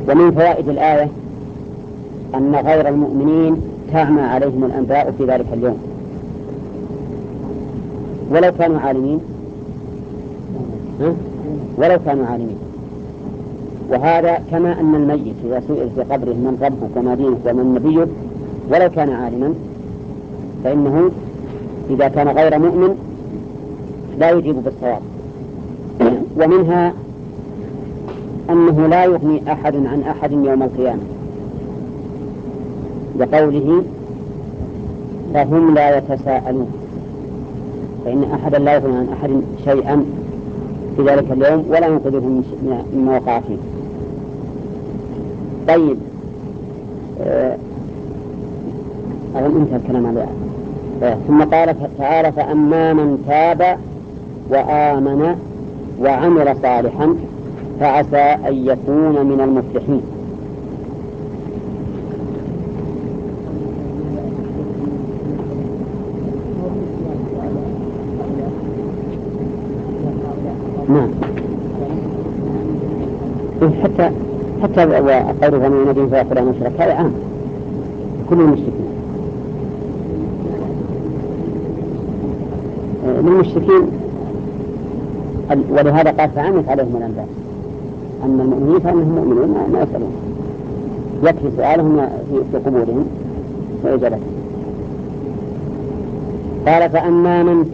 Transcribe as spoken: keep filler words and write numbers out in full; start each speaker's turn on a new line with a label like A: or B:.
A: ومن فوائد الآية أن غير المؤمنين تعمى عليهم الأنباء في ذلك اليوم ولو كانوا عالمين، ولو كانوا عالمين. وهذا كما أن الميت إذا سئل في قبره من ربك وما دينك ومن نبيك ولو كان عالما، فإنه إذا كان غير مؤمن لا يجيب بالصواب. ومنها أنه لا يغني أحد عن أحد يوم القيامة، لقوله فهم لا يتساءلون، فإن أحدا لا يغني عن أحد شيئا في ذلك اليوم ولا ينقذهم مما وقع فيه. طيب، أظن انتهى الكلام عليه. ثم قال تعالى فأما من تاب وآمن وعمل صالحا فعسى أن يكون من المفلحين. نعم، حتى حتى وقوله ومن الذين فيقول مشرك هذا عام كل المشركين. للمشركين، ولهذا قال فعمت عليهم الأنباء. أما المؤمنين فإنهم مؤمنون ما يسألون، يكفي سؤالهم في قبورهم وإجابتهم. قال فأما من